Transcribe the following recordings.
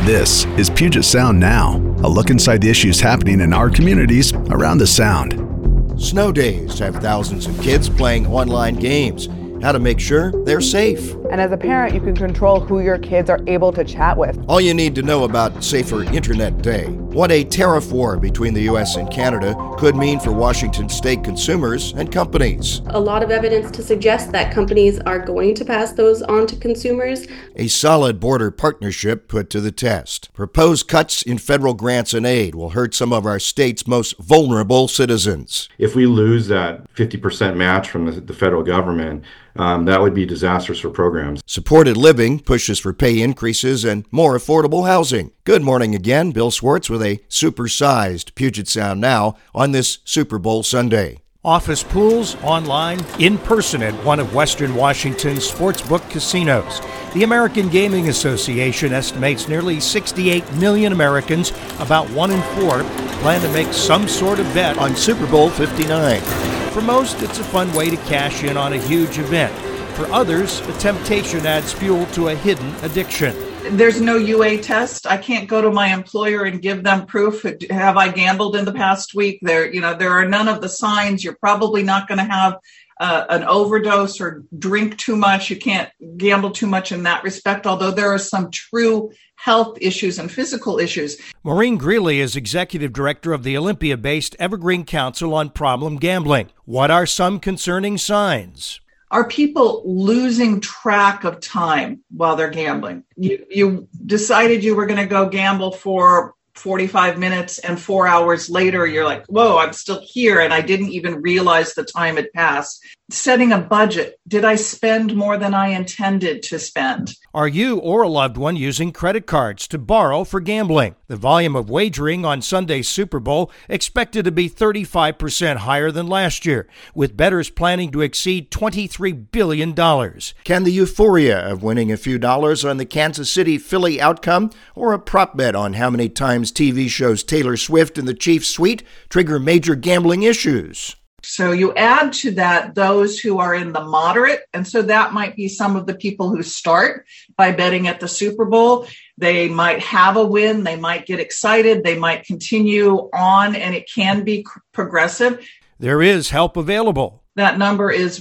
This is Puget Sound Now, a look inside the issues happening in our communities around the Sound. Snow days have thousands of kids playing online games. How to make sure they're safe. And as a parent, you can control who your kids are able to chat with. All you need to know about Safer Internet Day. What a tariff war between the U.S. and Canada could mean for Washington state consumers and companies. A lot of evidence to suggest that companies are going to pass those on to consumers. A solid border partnership put to the test. Proposed cuts in federal grants and aid will hurt some of our state's most vulnerable citizens. If we lose that 50% match from the federal government, that would be disastrous for programs. Supported living pushes for pay increases and more affordable housing. Good morning again. Bill Swartz with a supersized Puget Sound Now on this Super Bowl Sunday. Office pools, online, in person at one of Western Washington's sportsbook casinos. The American Gaming Association estimates nearly 68 million Americans, about 1 in 4, plan to make some sort of bet on Super Bowl 59. For most, it's a fun way to cash in on a huge event. For others, the temptation adds fuel to a hidden addiction. There's no UA test. I can't go to my employer and give them proof. Have I gambled in the past week? There are none of the signs. You're probably not going to have an overdose or drink too much. You can't gamble too much in that respect, although there are some true health issues and physical issues. Maureen Greeley is executive director of the Olympia-based Evergreen Council on Problem Gambling. What are some concerning signs? Are people losing track of time while they're gambling? You decided you were going to go gamble for 45 minutes and 4 hours later, you're like, whoa, I'm still here. And I didn't even realize the time had passed. Setting a budget. Did I spend more than I intended to spend? Are you or a loved one using credit cards to borrow for gambling? The volume of wagering on Sunday's Super Bowl expected to be 35% higher than last year, with bettors planning to exceed $23 billion. Can the euphoria of winning a few dollars on the Kansas City-Philly outcome or a prop bet on how many times TV shows Taylor Swift and the Chiefs suite trigger major gambling issues? So you add to that those who are in the moderate. And so that might be some of the people who start by betting at the Super Bowl. They might have a win. They might get excited. They might continue on, and it can be progressive. There is help available. That number is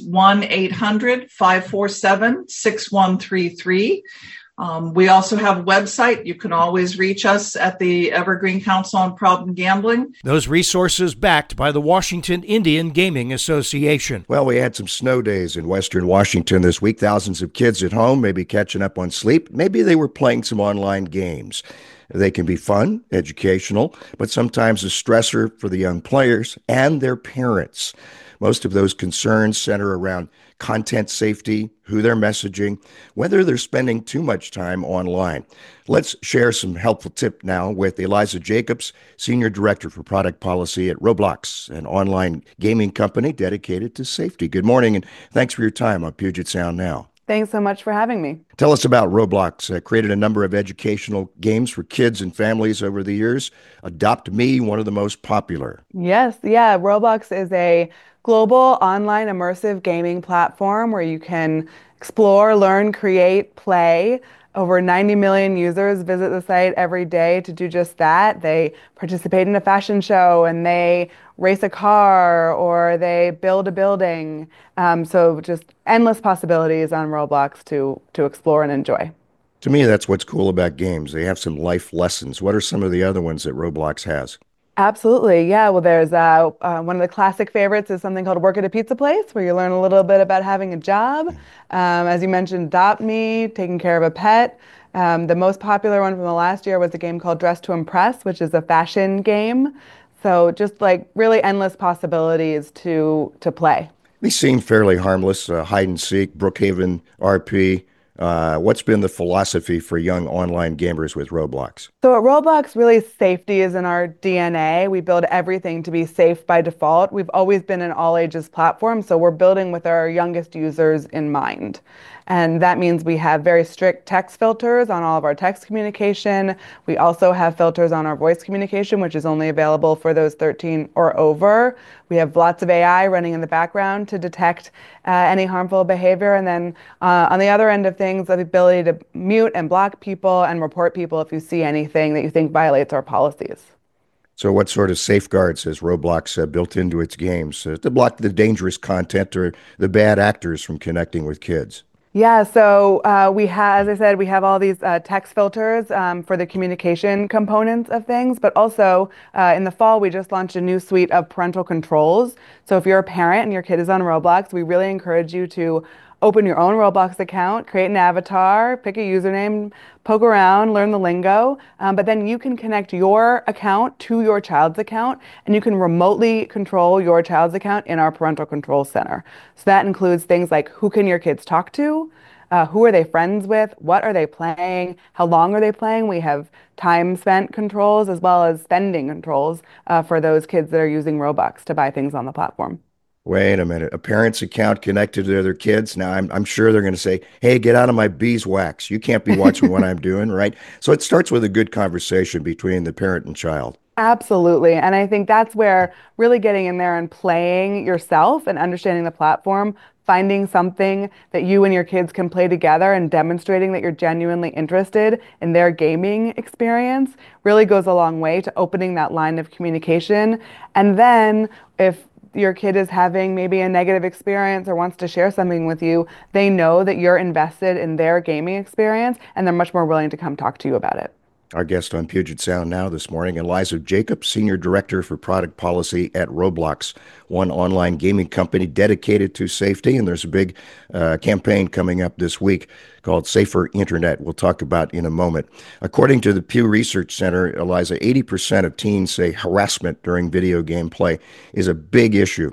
1-800-547-6133. We also have a website. You can always reach us at the Evergreen Council on Problem Gambling. Those resources backed by the Washington Indian Gaming Association. Well, we had some snow days in Western Washington this week. Thousands of kids at home, maybe catching up on sleep. Maybe they were playing some online games. They can be fun, educational, but sometimes a stressor for the young players and their parents. Most of those concerns center around content safety, who they're messaging, whether they're spending too much time online. Let's share some helpful tip now with Eliza Jacobs, Senior Director for Product Policy at Roblox, an online gaming company dedicated to safety. Good morning, and thanks for your time on Puget Sound Now. Thanks so much for having me. Tell us about Roblox. Created a number of educational games for kids and families over the years. Adopt Me, one of the most popular. Yes, yeah. Roblox is a global online immersive gaming platform where you can explore, learn, create, play. Over 90 million users visit the site every day to do just that. They participate in a fashion show and they race a car or they build a building. So just endless possibilities on Roblox to explore and enjoy. To me, that's what's cool about games. They have some life lessons. What are some of the other ones that Roblox has? Absolutely. Yeah. Well, there's one of the classic favorites is something called Work at a Pizza Place, where you learn a little bit about having a job. As you mentioned, Adopt Me, taking care of a pet. The most popular one from the last year was a game called Dress to Impress, which is a fashion game. So just like really endless possibilities to play. These seem fairly harmless. Hide and seek, Brookhaven RP. What's been the philosophy for young online gamers with Roblox? So at Roblox, really safety is in our DNA. We build everything to be safe by default. We've always been an all ages platform, so we're building with our youngest users in mind. And that means we have very strict text filters on all of our text communication. We also have filters on our voice communication, which is only available for those 13 or over. We have lots of AI running in the background to detect any harmful behavior. And then on the other end of things, the ability to mute and block people and report people if you see anything that you think violates our policies. So, what sort of safeguards has Roblox built into its games to block the dangerous content or the bad actors from connecting with kids? Yeah, so we have, as I said, we have all these text filters for the communication components of things, but also in the fall, we just launched a new suite of parental controls. So if you're a parent and your kid is on Roblox, we really encourage you to open your own Roblox account, create an avatar, pick a username, poke around, learn the lingo, but then you can connect your account to your child's account, and you can remotely control your child's account in our parental control center. So that includes things like who can your kids talk to, who are they friends with, what are they playing, how long are they playing. We have time spent controls as well as spending controls for those kids that are using Robux to buy things on the platform. Wait a minute. A parent's account connected to their kids. Now, I'm sure they're going to say, hey, get out of my beeswax. You can't be watching what I'm doing, right? So it starts with a good conversation between the parent and child. Absolutely. And I think that's where really getting in there and playing yourself and understanding the platform, finding something that you and your kids can play together and demonstrating that you're genuinely interested in their gaming experience really goes a long way to opening that line of communication. And then if your kid is having maybe a negative experience or wants to share something with you, they know that you're invested in their gaming experience and they're much more willing to come talk to you about it. Our guest on Puget Sound Now this morning, Eliza Jacobs, Senior Director for Product Policy at Roblox, one online gaming company dedicated to safety. And there's a big campaign coming up this week called Safer Internet. We'll talk about in a moment. According to the Pew Research Center, Eliza, 80% of teens say harassment during video game play is a big issue.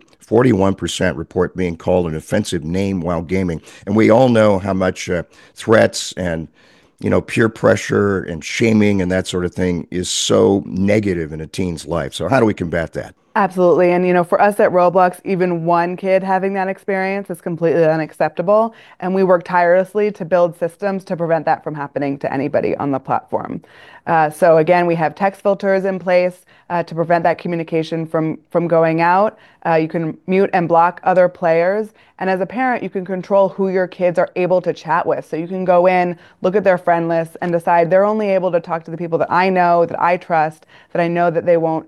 41% report being called an offensive name while gaming. And we all know how much threats and peer pressure and shaming and that sort of thing is so negative in a teen's life. So how do we combat that? Absolutely. And, for us at Roblox, even one kid having that experience is completely unacceptable. And we work tirelessly to build systems to prevent that from happening to anybody on the platform. So again, we have text filters in place to prevent that communication from going out. You can mute and block other players. And as a parent, you can control who your kids are able to chat with. So you can go in, look at their friend list, and decide they're only able to talk to the people that I know, that I trust, that I know that they won't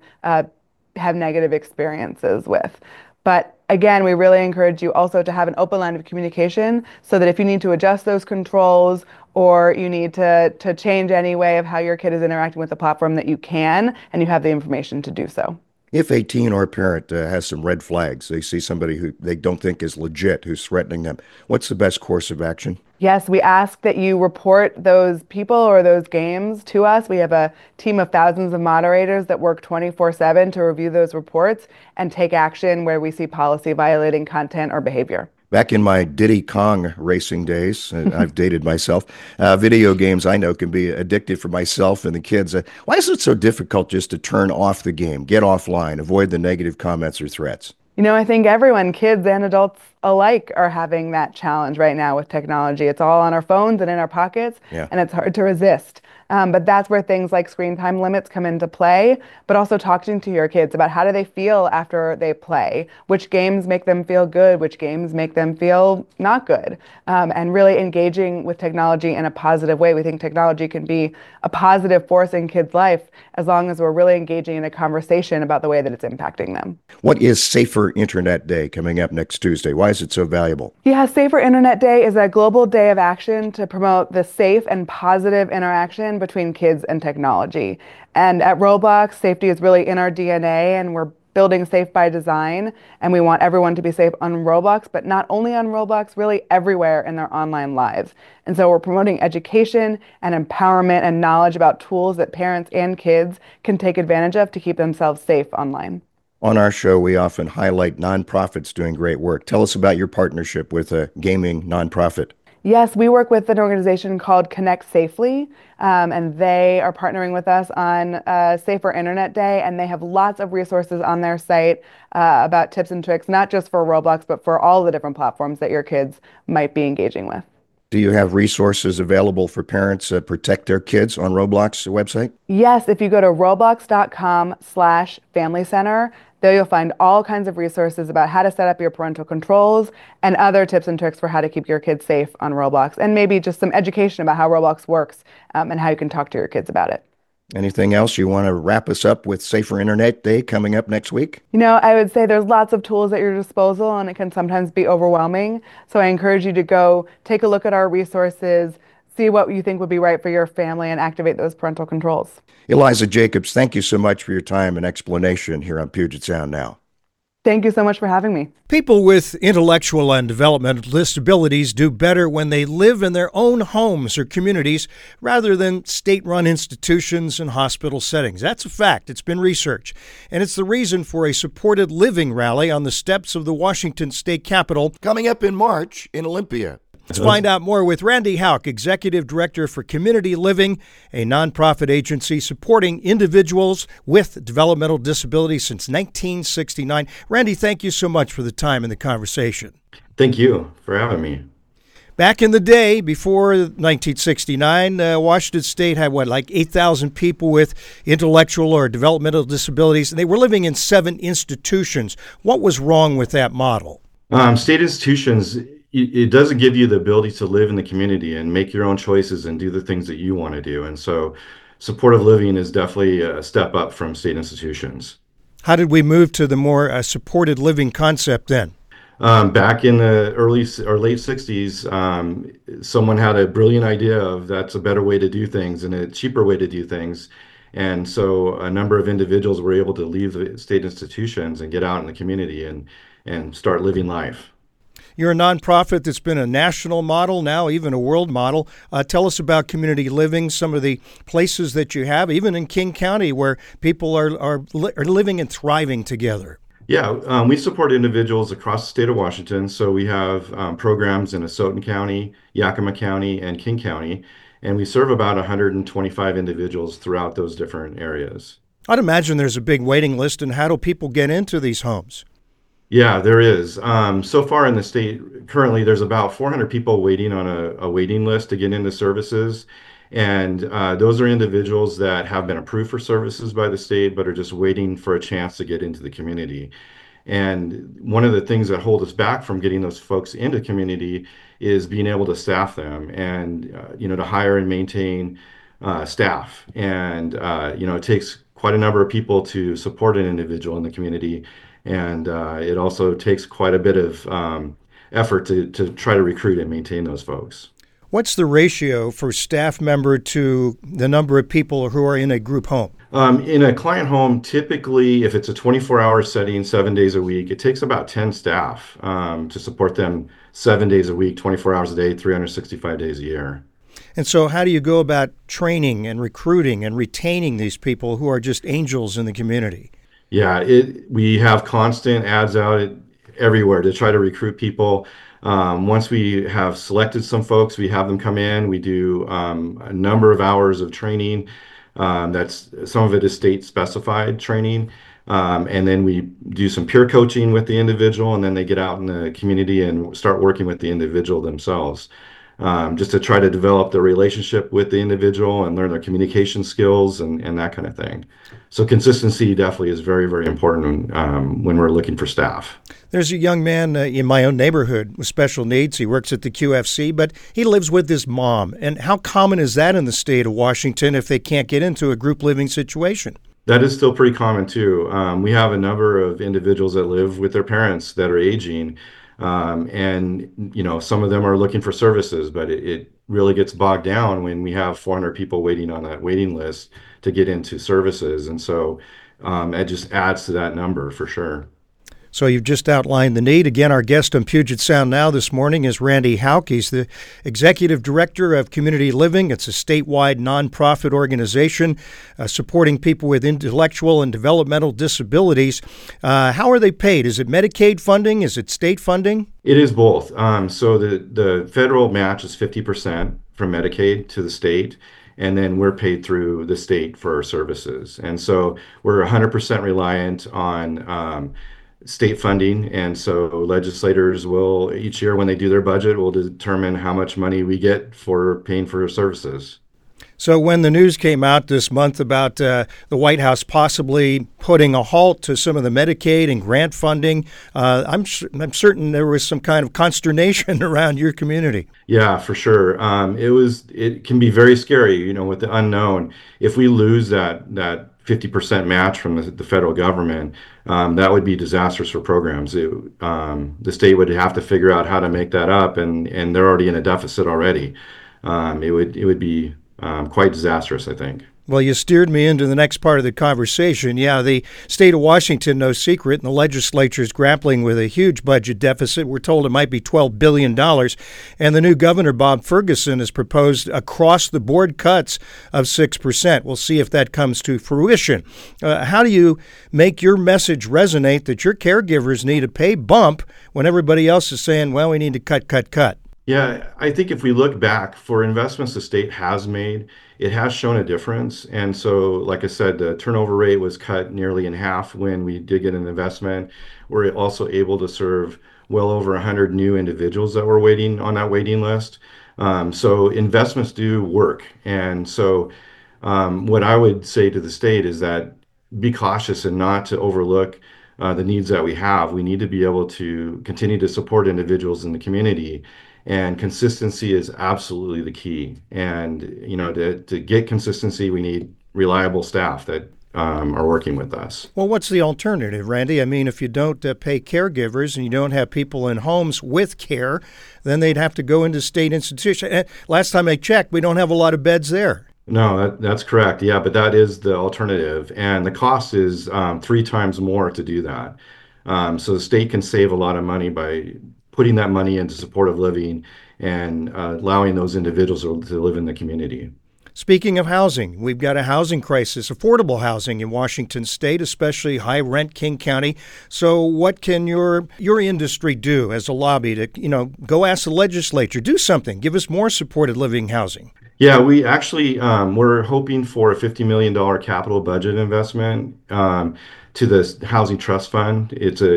have negative experiences with. But again, we really encourage you also to have an open line of communication so that if you need to adjust those controls or you need to change any way of how your kid is interacting with the platform, that you can and you have the information to do so. If a teen or a parent has some red flags, they see somebody who they don't think is legit, who's threatening them, what's the best course of action? Yes, we ask that you report those people or those games to us. We have a team of thousands of moderators that work 24/7 to review those reports and take action where we see policy violating content or behavior. Back in my Diddy Kong racing days, I've dated myself, video games I know can be addictive for myself and the kids. Why is it so difficult just to turn off the game, get offline, avoid the negative comments or threats? I think everyone, kids and adults alike, are having that challenge right now with technology. It's all on our phones and in our pockets, Yeah. and it's hard to resist. But that's where things like screen time limits come into play, but also talking to your kids about how do they feel after they play, which games make them feel good, which games make them feel not good, and really engaging with technology in a positive way. We think technology can be a positive force in kids' life as long as we're really engaging in a conversation about the way that it's impacting them. What is Safer Internet Day coming up next Tuesday? Why is it so valuable? Yeah, Safer Internet Day is a global day of action to promote the safe and positive interaction between kids and technology. And at Roblox, safety is really in our DNA, and we're building safe by design. And we want everyone to be safe on Roblox, but not only on Roblox, really everywhere in their online lives. And so we're promoting education and empowerment and knowledge about tools that parents and kids can take advantage of to keep themselves safe online. On our show, we often highlight nonprofits doing great work. Tell us about your partnership with a gaming nonprofit. Yes, we work with an organization called Connect Safely, and they are partnering with us on Safer Internet Day, and they have lots of resources on their site about tips and tricks, not just for Roblox, but for all the different platforms that your kids might be engaging with. Do you have resources available for parents to protect their kids on Roblox website? Yes, if you go to roblox.com/family center, there you'll find all kinds of resources about how to set up your parental controls and other tips and tricks for how to keep your kids safe on Roblox, and maybe just some education about how Roblox works and how you can talk to your kids about it. Anything else you want to wrap us up with Safer Internet Day coming up next week? I would say there's lots of tools at your disposal and it can sometimes be overwhelming. So I encourage you to go take a look at our resources, see what you think would be right for your family, and activate those parental controls. Eliza Jacobs, thank you so much for your time and explanation here on Puget Sound Now. Thank you so much for having me. People with intellectual and developmental disabilities do better when they live in their own homes or communities rather than state-run institutions and hospital settings. That's a fact. It's been researched. And it's the reason for a supported living rally on the steps of the Washington State Capitol Coming up in March in Olympia. Let's find out more with Randy Houck, Executive Director for Community Living, a nonprofit agency supporting individuals with developmental disabilities since 1969. Randy, thank you so much for the time and the conversation. Thank you for having me. Back in the day, before 1969, Washington State had, like 8,000 people with intellectual or developmental disabilities, and they were living in 7 institutions. What was wrong with that model? State institutions, it doesn't give you the ability to live in the community and make your own choices and do the things that you want to do. And so supportive living is definitely a step up from state institutions. How did we move to the more supported living concept then? Back in the early or late 60s, someone had a brilliant idea of that's a better way to do things and a cheaper way to do things. And so a number of individuals were able to leave the state institutions and get out in the community and start living life. You're a nonprofit that's been a national model, now even a world model. Tell us about community living, some of the places that you have, even in King County, where people are living and thriving together. Yeah, we support individuals across the state of Washington. So we have programs in Asotin County, Yakima County, and King County, and we serve about 125 individuals throughout those different areas. I'd imagine there's a big waiting list, and how do people get into these homes? Yeah, there is. So far in the state, currently there's about 400 people waiting on a waiting list to get into services. And those are individuals that have been approved for services by the state, but are just waiting for a chance to get into the community. And one of the things that hold us back from getting those folks into community is being able to staff them and, to hire and maintain staff. And, it takes quite a number of people to support an individual in the community. And it also takes quite a bit of effort to try to recruit and maintain those folks. What's the ratio for staff member to the number of people who are in a group home? In a client home, typically, if it's a 24-hour setting, 7 days a week, it takes about 10 staff to support them 7 days a week, 24 hours a day, 365 days a year. And so how do you go about training and recruiting and retaining these people who are just angels in the community? Yeah, we have constant ads out everywhere to try to recruit people. Once we have selected some folks, we have them come in. We do a number of hours of training. That's some of it is state specified training. And then we do some peer coaching with the individual, and then they get out in the community and start working with the individual themselves. Just to try to develop the relationship with the individual and learn their communication skills and that kind of thing. So consistency definitely is very, very important when we're looking for staff. There's a young man in my own neighborhood with special needs. He works at the QFC, but he lives with his mom. And how common is that in the state of Washington if they can't get into a group living situation? That is still pretty common too. We have a number of individuals that live with their parents that are aging. And some of them are looking for services, but it really gets bogged down when we have 400 people waiting on that waiting list to get into services. And so it just adds to that number for sure. So you've just outlined the need. Again, our guest on Puget Sound Now this morning is Randy Houck. He's the Executive Director of Community Living. It's a statewide nonprofit organization supporting people with intellectual and developmental disabilities. How are they paid? Is it Medicaid funding? Is it state funding? It is both. So the federal match is 50% from Medicaid to the state. And then we're paid through the state for our services. And so we're 100% reliant on state funding, and so legislators will each year when they do their budget will determine how much money we get for paying for services. So when the news came out this month about the White House possibly putting a halt to some of the Medicaid and grant funding, I'm certain there was some kind of consternation around your community. Yeah, for sure. It can be very scary, with the unknown. If we lose that 50% match from the federal government, that would be disastrous for programs. The state would have to figure out how to make that up, and they're already in a deficit already. It would be quite disastrous, I think. Well, you steered me into the next part of the conversation. Yeah, the state of Washington, no secret, and the legislature is grappling with a huge budget deficit. We're told it might be $12 billion. And the new governor, Bob Ferguson, has proposed across-the-board cuts of 6%. We'll see if that comes to fruition. How do you make your message resonate that your caregivers need a pay bump when everybody else is saying, well, we need to cut? Yeah, I think if we look back for investments the state has made, it has shown a difference. And so, like I said, the turnover rate was cut nearly in half when we did get an investment. We're also able to serve well over 100 new individuals that were waiting on that waiting list. So investments do work. And so what I would say to the state is that be cautious and not to overlook the needs that we have. We need to be able to continue to support individuals in the community. And consistency is absolutely the key. And, to get consistency, we need reliable staff that are working with us. Well, what's the alternative, Randy? I mean, if you don't pay caregivers and you don't have people in homes with care, then they'd have to go into state institutions. And last time I checked, we don't have a lot of beds there. No, that's correct. Yeah, but that is the alternative. And the cost is 3 times more to do that. So the state can save a lot of money by putting that money into supportive living and allowing those individuals to live in the community. Speaking of housing, we've got a housing crisis, affordable housing in Washington State, especially high-rent King County. So what can your industry do as a lobby to, go ask the legislature, do something, give us more supported living housing? Yeah, we actually, we're hoping for a $50 million capital budget investment to the Housing Trust Fund. It's a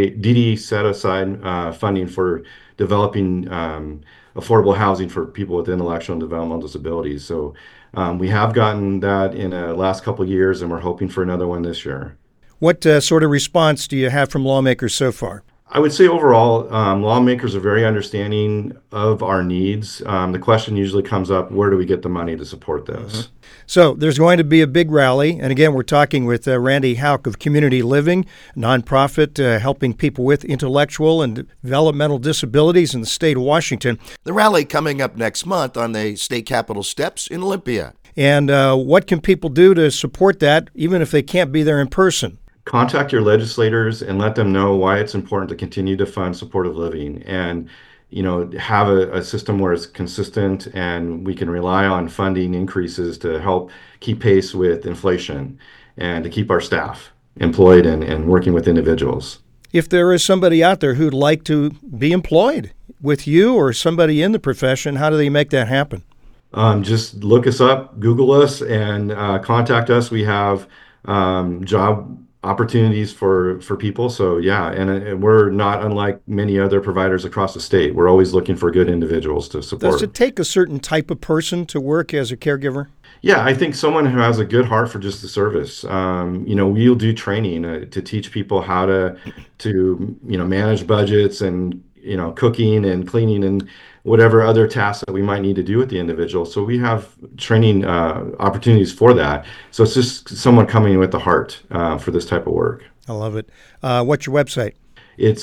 DD set-aside funding for developing affordable housing for people with intellectual and developmental disabilities. So we have gotten that in the last couple of years, and we're hoping for another one this year. What sort of response do you have from lawmakers so far? I would say overall, lawmakers are very understanding of our needs. The question usually comes up, where do we get the money to support this? Mm-hmm. So there's going to be a big rally. And again, we're talking with Randy Houck of Community Living, a nonprofit helping people with intellectual and developmental disabilities in the state of Washington. The rally coming up next month on the state capitol steps in Olympia. And what can people do to support that, even if they can't be there in person? Contact your legislators and let them know why it's important to continue to fund supportive living and, have a system where it's consistent and we can rely on funding increases to help keep pace with inflation and to keep our staff employed and working with individuals. If there is somebody out there who'd like to be employed with you or somebody in the profession, how do they make that happen? Just look us up, Google us, and contact us. We have job opportunities for people. So yeah, and we're not unlike many other providers across the state. We're always looking for good individuals to support. Does it take a certain type of person to work as a caregiver? Yeah, I think someone who has a good heart for just the service. We'll do training to teach people how to manage budgets and cooking and cleaning and whatever other tasks that we might need to do with the individual. So we have training opportunities for that. So it's just someone coming in with the heart for this type of work. I love it. What's your website? It's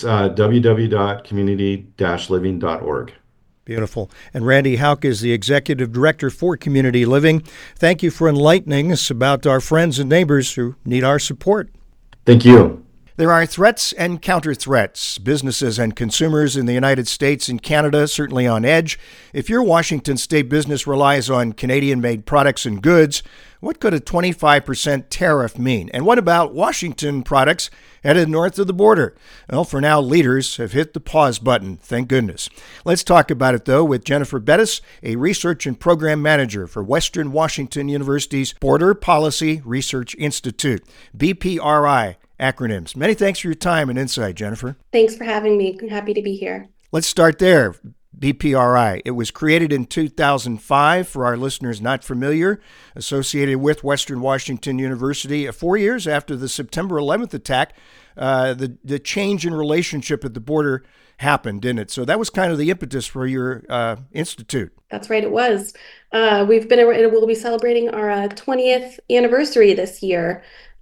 www.community-living.org. Beautiful. And Randy Houck is the Executive Director for Community Living. Thank you for enlightening us about our friends and neighbors who need our support. Thank you. There are threats and counter-threats. Businesses and consumers in the United States and Canada certainly on edge. If your Washington state business relies on Canadian-made products and goods, what could a 25% tariff mean? And what about Washington products headed north of the border? Well, for now, leaders have hit the pause button, thank goodness. Let's talk about it, though, with Jennifer Bettis, a research and program manager for Western Washington University's Border Policy Research Institute, BPRI. acronyms. Many thanks for your time and insight, Jennifer. Thanks for having me. I'm happy to be here. Let's start there. BPRI. It was created in 2005, for our listeners not familiar, associated with Western Washington University 4 years after the September 11th attack. The change in relationship at the border happened, didn't it? So that was kind of the impetus for your institute. That's right, it was. We'll be celebrating our 20th anniversary this year,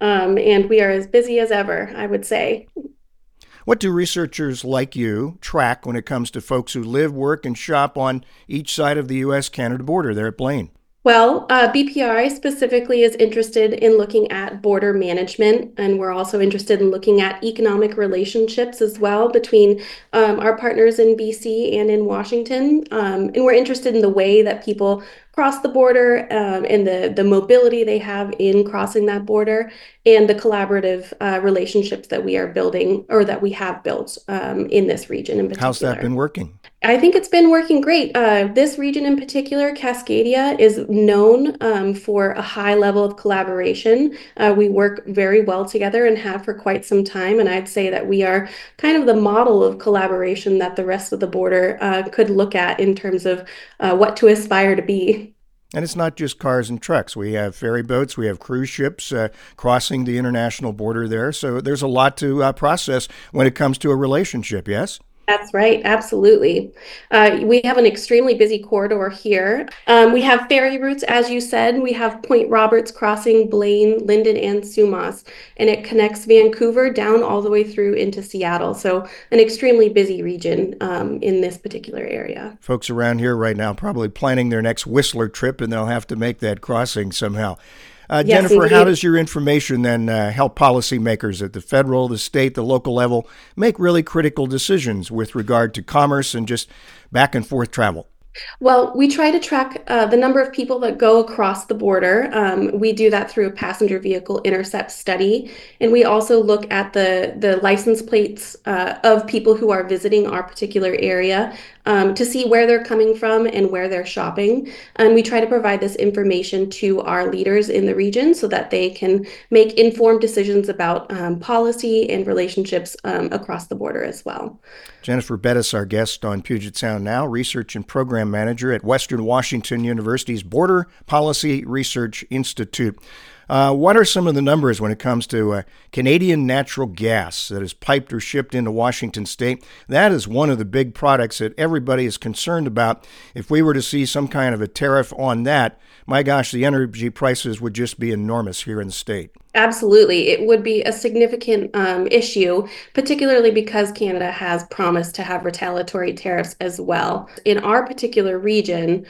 and we are as busy as ever, I would say. What do researchers like you track when it comes to folks who live, work, and shop on each side of the U.S.-Canada border there at Blaine? Well, BPRI specifically is interested in looking at border management, and we're also interested in looking at economic relationships as well between our partners in BC and in Washington. And we're interested in the way that people cross the border and the mobility they have in crossing that border and the collaborative relationships that we are building or that we have built in this region in particular. How's that been working? I think it's been working great. This region in particular, Cascadia, is known for a high level of collaboration. We work very well together and have for quite some time. And I'd say that we are kind of the model of collaboration that the rest of the border could look at in terms of what to aspire to be. And it's not just cars and trucks. We have ferry boats, we have cruise ships crossing the international border there. So there's a lot to process when it comes to a relationship, yes? That's right. Absolutely. We have an extremely busy corridor here. We have ferry routes, as you said. We have Point Roberts crossing Blaine, Linden, and Sumas, and it connects Vancouver down all the way through into Seattle. So an extremely busy region in this particular area. Folks around here right now probably planning their next Whistler trip, and they'll have to make that crossing somehow. Yes, Jennifer, indeed. how does your information then help policymakers at the federal, the state, the local level make really critical decisions with regard to commerce and just back and forth travel? Well, we try to track the number of people that go across the border. We do that through a passenger vehicle intercept study. And we also look at the license plates of people who are visiting our particular area to see where they're coming from and where they're shopping. And we try to provide this information to our leaders in the region so that they can make informed decisions about policy and relationships across the border as well. Jennifer Bettis, our guest on Puget Sound Now, Research and Program Manager at Western Washington University's Border Policy Research Institute. What are some of the numbers when it comes to Canadian natural gas that is piped or shipped into Washington state? That is one of the big products that everybody is concerned about. If we were to see some kind of a tariff on that, my gosh, the energy prices would just be enormous here in the state. Absolutely. It would be a significant issue, particularly because Canada has promised to have retaliatory tariffs as well. In our particular region,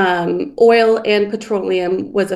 oil and petroleum was a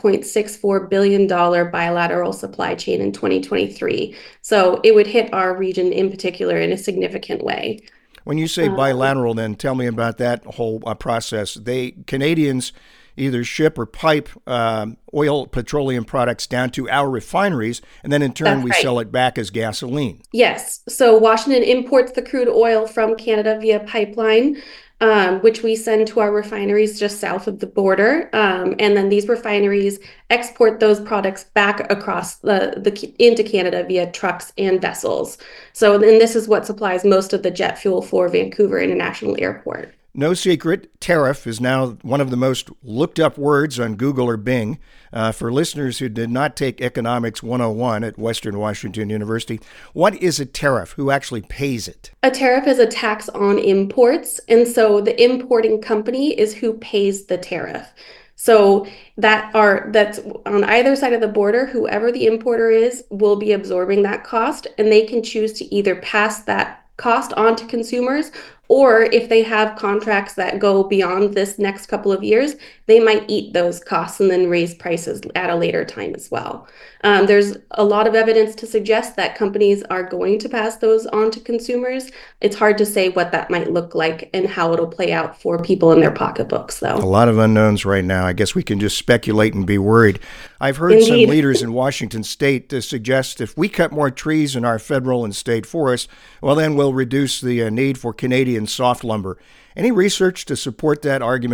$5.64 billion bilateral supply chain in 2023. So it would hit our region in particular in a significant way. When you say bilateral, then tell me about that whole process. Canadians either ship or pipe oil, petroleum products down to our refineries, and then in turn we sell it back as gasoline. Yes. So Washington imports the crude oil from Canada via pipeline, which we send to our refineries just south of the border. And then these refineries export those products back across into Canada via trucks and vessels. So then this is what supplies most of the jet fuel for Vancouver International Airport. No secret, tariff is now one of the most looked up words on Google or Bing. For listeners who did not take Economics 101 at Western Washington University, what is a tariff? Who actually pays it? A tariff is a tax on imports, and so the importing company is who pays the tariff. So that's on either side of the border, whoever the importer is will be absorbing that cost, and they can choose to either pass that cost on to consumers, or if they have contracts that go beyond this next couple of years, they might eat those costs and then raise prices at a later time as well. There's a lot of evidence to suggest that companies are going to pass those on to consumers. It's hard to say what that might look like and how it'll play out for people in their pocketbooks, though. A lot of unknowns right now. I guess we can just speculate and be worried. I've heard Indeed. Some leaders in Washington state to suggest if we cut more trees in our federal and state forests, well, then we'll reduce the need for Canadian soft lumber. Any research to support that argument?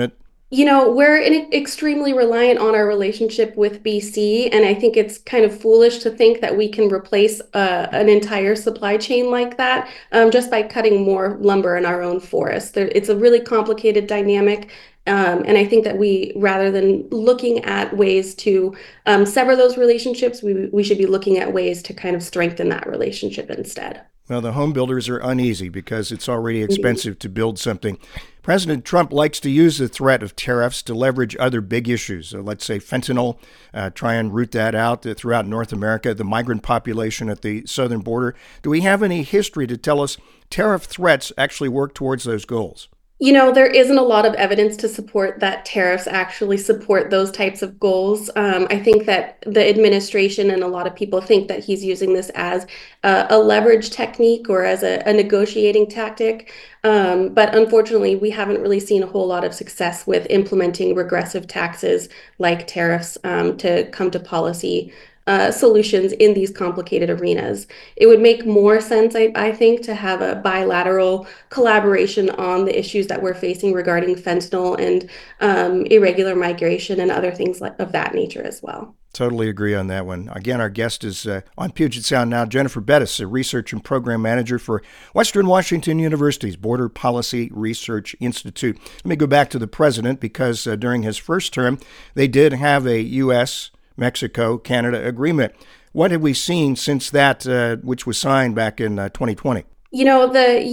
We're extremely reliant on our relationship with BC, and I think it's kind of foolish to think that we can replace an entire supply chain like that just by cutting more lumber in our own forest. It's a really complicated dynamic, and I think that rather than looking at ways to sever those relationships, we should be looking at ways to kind of strengthen that relationship instead. Well, the home builders are uneasy because it's already expensive to build something. President Trump likes to use the threat of tariffs to leverage other big issues. Let's say fentanyl, try and root that out throughout North America, the migrant population at the southern border. Do we have any history to tell us tariff threats actually work towards those goals? There isn't a lot of evidence to support that tariffs actually support those types of goals. I think that the administration and a lot of people think that he's using this as a leverage technique or as a negotiating tactic. But unfortunately, we haven't really seen a whole lot of success with implementing regressive taxes like tariffs to come to policy solutions in these complicated arenas. It would make more sense, I think, to have a bilateral collaboration on the issues that we're facing regarding fentanyl and irregular migration and other things of that nature as well. Totally agree on that one. Again, our guest is on Puget Sound now, Jennifer Bettis, a research and program manager for Western Washington University's Border Policy Research Institute. Let me go back to the president because during his first term, they did have a U.S. Mexico-Canada agreement. What have we seen since that, which was signed back in 2020? The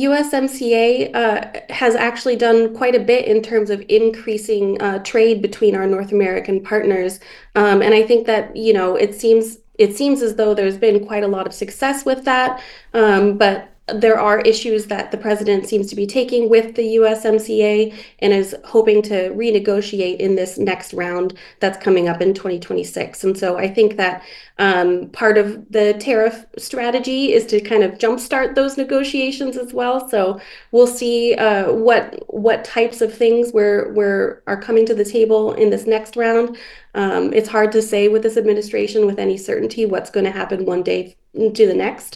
USMCA has actually done quite a bit in terms of increasing trade between our North American partners. And I think that, it seems as though there's been quite a lot of success with that. But there are issues that the president seems to be taking with the USMCA and is hoping to renegotiate in this next round that's coming up in 2026. And so I think that part of the tariff strategy is to kind of jumpstart those negotiations as well. So we'll see what types of things are coming to the table in this next round. It's hard to say with this administration with any certainty what's going to happen one day to the next.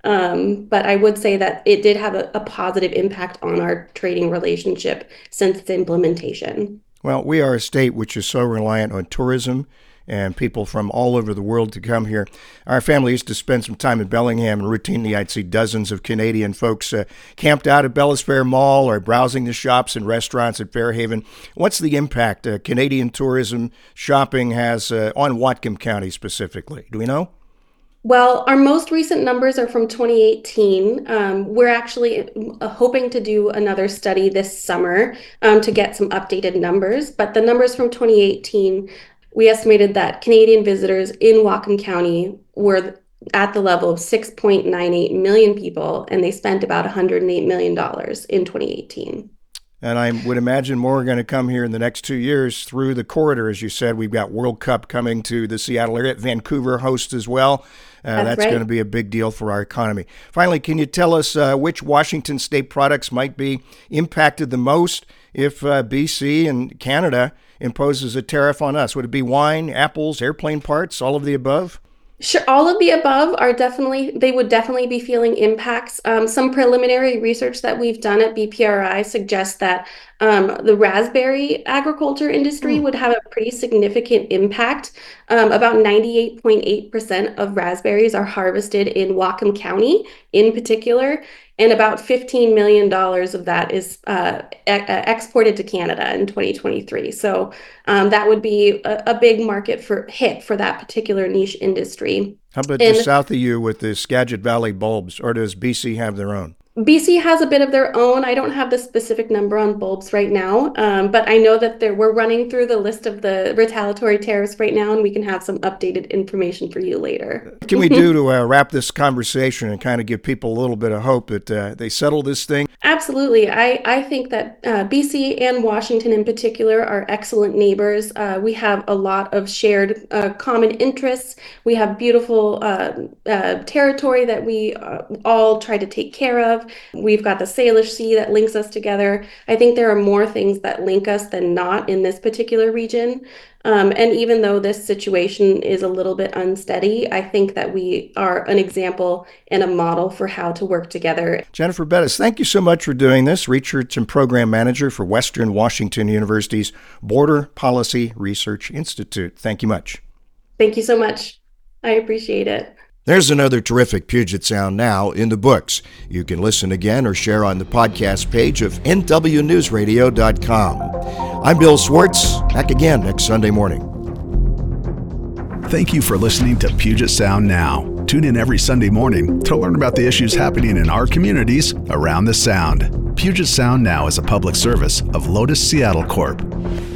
But I would say that it did have a positive impact on our trading relationship since its implementation. Well, we are a state which is so reliant on tourism and people from all over the world to come here. Our family used to spend some time in Bellingham, and routinely I'd see dozens of Canadian folks camped out at Bellis Fair Mall or browsing the shops and restaurants at Fairhaven. What's the impact Canadian tourism shopping has on Whatcom County specifically? Do we know? Well, our most recent numbers are from 2018. We're actually hoping to do another study this summer to get some updated numbers. But the numbers from 2018, we estimated that Canadian visitors in Whatcom County were at the level of 6.98 million people, and they spent about $108 million in 2018. And I would imagine more are going to come here in the next 2 years through the corridor. As you said, we've got World Cup coming to the Seattle area. Vancouver hosts as well. That's right. Going to be a big deal for our economy. Finally, can you tell us which Washington state products might be impacted the most if BC and Canada imposes a tariff on us? Would it be wine, apples, airplane parts, all of the above? Sure, all of the above they would definitely be feeling impacts. Some preliminary research that we've done at BPRI suggests that the raspberry agriculture industry would have a pretty significant impact. About 98.8% of raspberries are harvested in Whatcom County in particular, and about $15 million of that is exported to Canada in 2023. So that would be a big market hit for that particular niche industry. How about just south of you with the Skagit Valley bulbs, or does BC have their own? BC has a bit of their own. I don't have the specific number on bulbs right now, but I know that we're running through the list of the retaliatory tariffs right now, and we can have some updated information for you later. What can we do to wrap this conversation and kind of give people a little bit of hope that they settle this thing? Absolutely. I think that BC and Washington in particular are excellent neighbors. We have a lot of shared common interests. We have beautiful territory that we all try to take care of. have. We've got the Salish Sea that links us together. I think there are more things that link us than not in this particular region. And even though this situation is a little bit unsteady, I think that we are an example and a model for how to work together. Jennifer Bettis, thank you so much for doing this. Research and Program Manager for Western Washington University's Border Policy Research Institute. Thank you much. Thank you so much. I appreciate it. There's another terrific Puget Sound Now in the books. You can listen again or share on the podcast page of NWNewsRadio.com. I'm Bill Swartz, back again next Sunday morning. Thank you for listening to Puget Sound Now. Tune in every Sunday morning to learn about the issues happening in our communities around the Sound. Puget Sound Now is a public service of Lotus Seattle Corp.